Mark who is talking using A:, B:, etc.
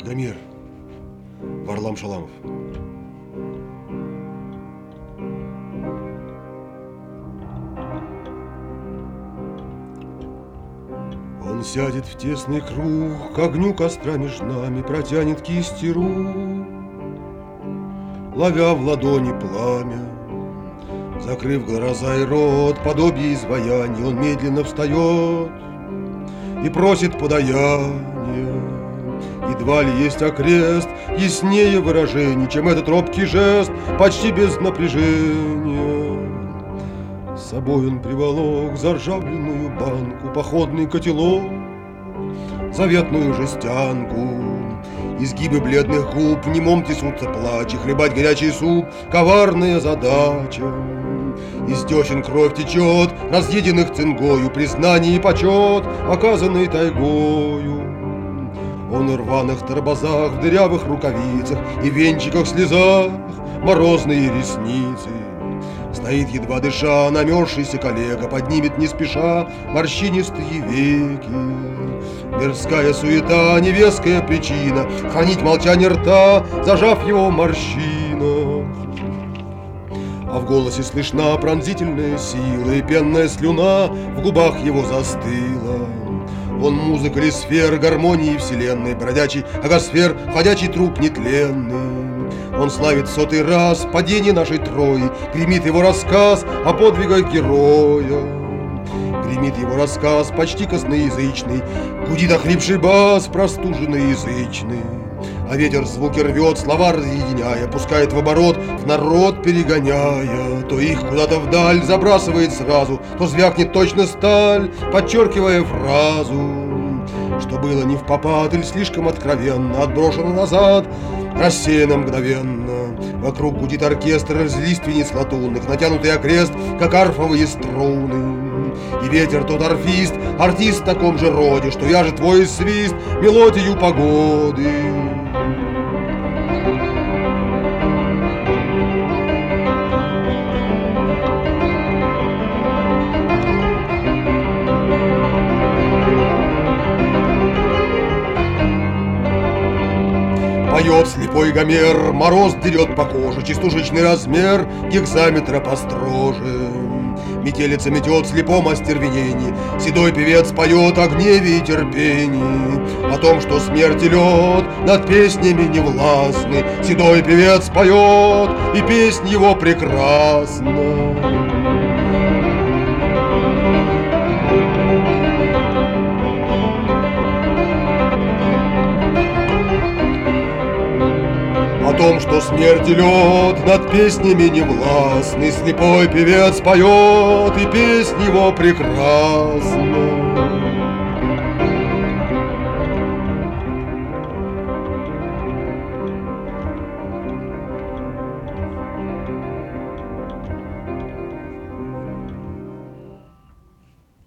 A: Гомер. Варлам Шаламов. Он сядет в тесный круг, к огню костра меж нами протянет кисти рук, ловя в ладони пламя. Закрыв глаза и рот, подобие изваяния, он медленно встает и просит подаяния. Едва ли есть окрест яснее выражений, чем этот робкий жест, почти без напряжения. С собой он приволок заржавленную банку, походный котелок, заветную жестянку. Изгибы бледных губ в немом трясутся плача, хлебать горячий суп — коварная задача. Из десен кровь течет, разъеденных цингою, признание и почет, оказанный тайгою. Он в рваных торбозах, в дырявых рукавицах и венчиках слезах морозные ресницы. Стоит, едва дыша, намерзшийся коллега, поднимет не спеша морщинистые веки. Мирская суета, невеская причина хранить молчание рта, зажав его в морщинах. А в голосе слышна пронзительная сила, и пенная слюна в губах его застыла. Он музыка ли сфер гармонии вселенной, бродячий агосфер, ходячий труп нетленный. Он славит в 100-й раз падение нашей Трои, гремит его рассказ о подвигах героя. Гремит его рассказ почти косноязычный, гудит охрипший бас, простуженный язычный. А ветер звуки рвет, слова разъединяя, пускает в оборот, в народ перегоняя. То их куда-то вдаль забрасывает сразу, то звякнет точно сталь, подчеркивая фразу. Что было не впопад или слишком откровенно, отброшено назад, рассеяно мгновенно. Вокруг гудит оркестр из лиственниц латунных, натянутый окрест, как арфовые струны. И ветер тот орфист, артист в таком же роде, что вяжет твой свист мелодию погоды. Поет слепой Гомер, мороз дерет по коже, частушечный размер гекзаметра построже. Метелица метет в слепом остервенении, седой певец поет о гневе и терпении, о том, что смерть и лед над песнями не властны. Седой певец поет, и песнь его прекрасна. О том, что смерть и лед над песнями не властны, слепой певец поет, и песнь его прекрасна.